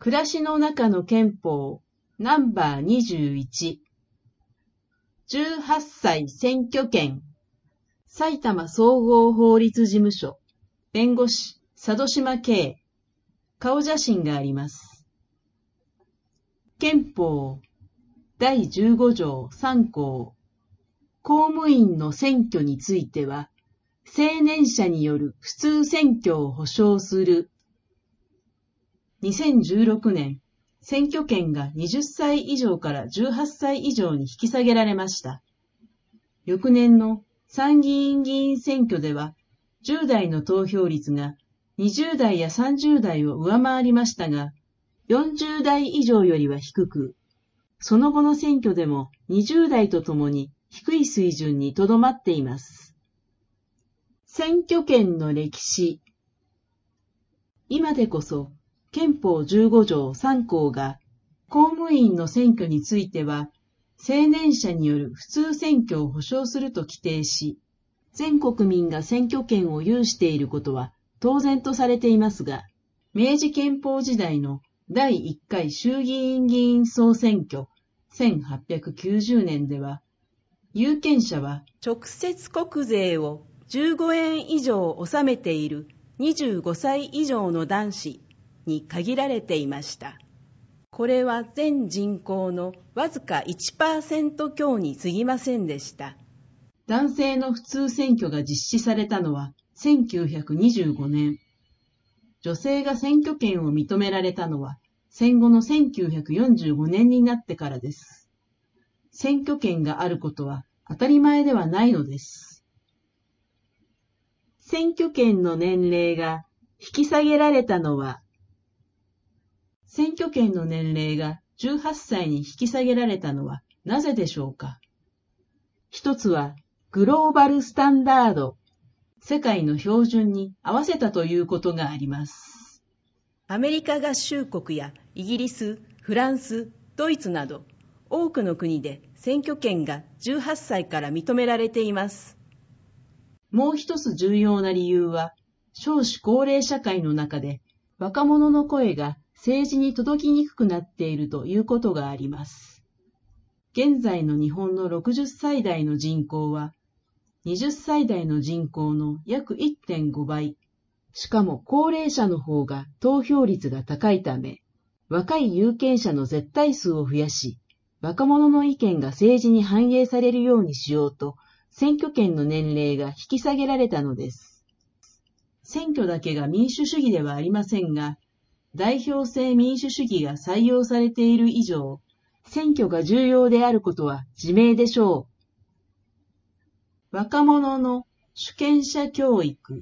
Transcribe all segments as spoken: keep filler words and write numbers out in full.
暮らしの中の憲法ナンバーにじゅういち。じゅうはっさい選挙権。埼玉総合法律事務所弁護士佐渡島圭。顔写真があります。憲法だいじゅうご条さん項。公務員の選挙については、青年者による普通選挙を保障する。にせんじゅうろくねん、選挙権がはたち以上からじゅうはっさい以上に引き下げられました。翌年の参議院議員選挙では、じゅう代の投票率がにじゅう代やさんじゅう代を上回りましたが、よんじゅう代以上よりは低く、その後の選挙でもにじゅう代とともに低い水準にとどまっています。選挙権の歴史。今でこそ、憲法じゅうご条さん項が公務員の選挙については青年者による普通選挙を保障すると規定し、全国民が選挙権を有していることは当然とされていますが、明治憲法時代のだいいっかい衆議院議員総選挙せんはっぴゃくきゅうじゅうねんでは、有権者は直接国税をじゅうごえん以上納めているにじゅうごさい以上の男子に限られていました。これは全人口のわずか いちパーセント 強に過ぎませんでした。男性の普通選挙が実施されたのはせんきゅうひゃくにじゅうごねん。女性が選挙権を認められたのは戦後のせんきゅうひゃくよんじゅうごねんになってからです。選挙権があることは当たり前ではないのです。選挙権の年齢が引き下げられたのは、選挙権の年齢がじゅうはっさいに引き下げられたのはなぜでしょうか。一つはグローバルスタンダード、世界の標準に合わせたということがあります。アメリカ合衆国やイギリス、フランス、ドイツなど多くの国で選挙権がじゅうはっさいから認められています。もう一つ重要な理由は、少子高齢社会の中で若者の声が政治に届きにくくなっているということがあります。現在の日本のろくじゅっさい代の人口は、はたち代の人口の約 いってんごばい。しかも高齢者の方が投票率が高いため、若い有権者の絶対数を増やし、若者の意見が政治に反映されるようにしようと、選挙権の年齢が引き下げられたのです。選挙だけが民主主義ではありませんが、代表制民主主義が採用されている以上、選挙が重要であることは自明でしょう。若者の主権者教育。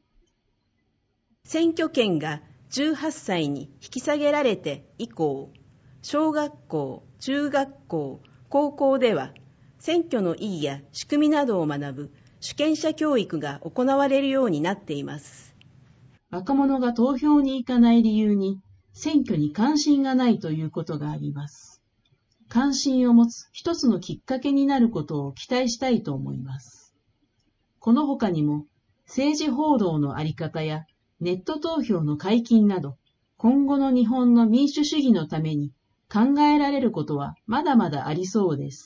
選挙権がじゅうはっさいに引き下げられて以降、小学校、中学校、高校では、選挙の意義や仕組みなどを学ぶ主権者教育が行われるようになっています。若者が投票に行かない理由に、選挙に関心がないということがあります。関心を持つ一つのきっかけになることを期待したいと思います。この他にも、政治報道のあり方やネット投票の解禁など、今後の日本の民主主義のために考えられることはまだまだありそうです。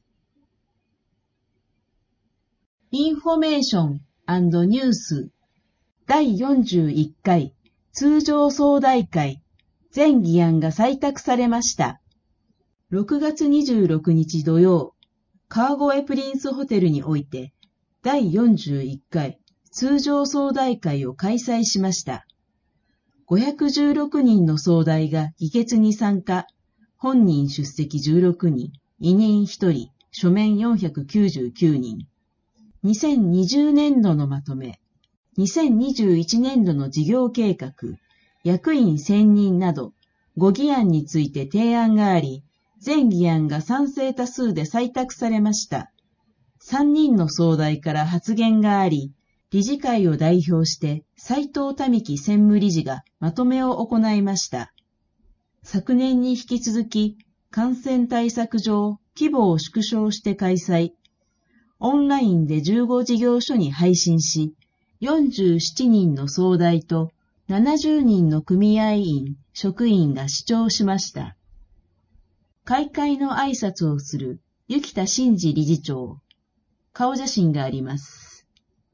インフォメーション&ニュースだいよんじゅういっかい通常総代会全議案が採択されました。ろくがつにじゅうろくにち土曜、川越プリンスホテルにおいてだいよんじゅういっかい通常総代会を開催しました。ごひゃくじゅうろくにんの総代が議決に参加、本人出席じゅうろくにん、委任ひとり、書面よんひゃくきゅうじゅうきゅうにん。にせんにじゅうねんどのまとめ、にせんにじゅういちねんどの事業計画、役員選任などご議案について提案があり、全議案が賛成多数で採択されました。さんにんの総代から発言があり、理事会を代表して斉藤民樹専務理事がまとめを行いました。昨年に引き続き、感染対策上規模を縮小して開催。オンラインでじゅうご事業所に配信し、よんじゅうななにんの総代とななじゅうにんの組合員、職員が視聴しました。開会の挨拶をする雪田真治理事長。顔写真があります。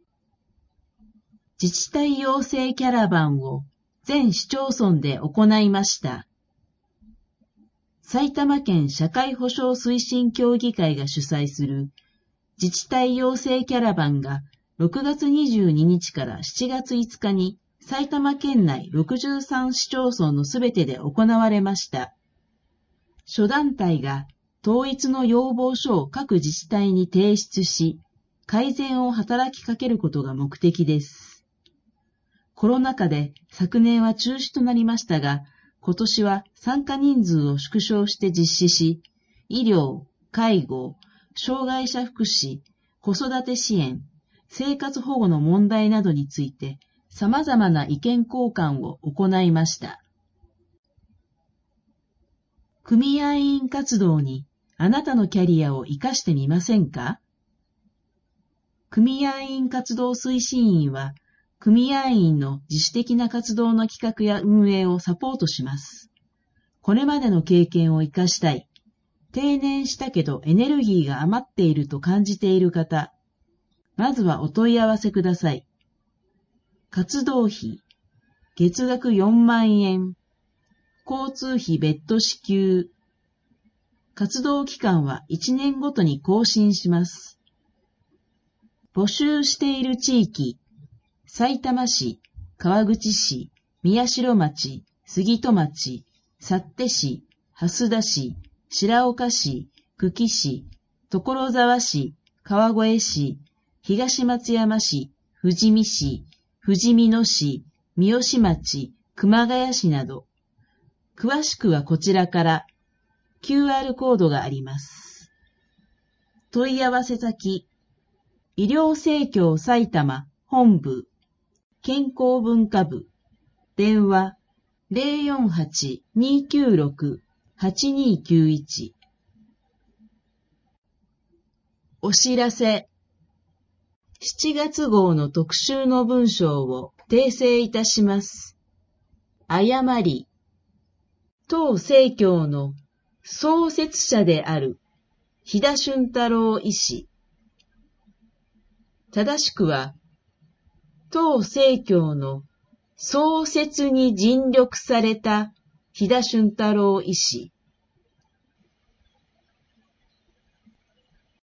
自治体養成キャラバンを全市町村で行いました。埼玉県社会保障推進協議会が主催する自治体養成キャラバンがろくがつにじゅうににちからしちがついつかに埼玉県内ろくじゅうさん市町村のすべてで行われました。諸団体が統一の要望書を各自治体に提出し、改善を働きかけることが目的です。コロナ禍で昨年は中止となりましたが、今年は参加人数を縮小して実施し、医療、介護、障害者福祉、子育て支援、生活保護の問題などについて様々な意見交換を行いました。組合員活動にあなたのキャリアを活かしてみませんか？組合員活動推進員は、組合員の自主的な活動の企画や運営をサポートします。これまでの経験を活かしたい、定年したけどエネルギーが余っていると感じている方、まずはお問い合わせください。活動費、月額よんまんえん、交通費別途支給。活動期間はいちねんごとに更新します。募集している地域、さいたま市、川口市、宮代町、杉戸町、幸手市、蓮田市、白岡市、久喜市、所沢市、川越市、東松山市、富士見市、富士見野市、三好町、熊谷市など、詳しくはこちらから キューアール コードがあります。問い合わせ先、医療生協埼玉本部、健康文化部、電話 ゼロよんはち にーきゅうろく はちにーきゅういち。お知らせ。しちがつ号の特集の文章を訂正いたします。誤り。当生協の創設者である飛田俊太郎医師。正しくは、当生協の創設に尽力された飛田俊太郎医師。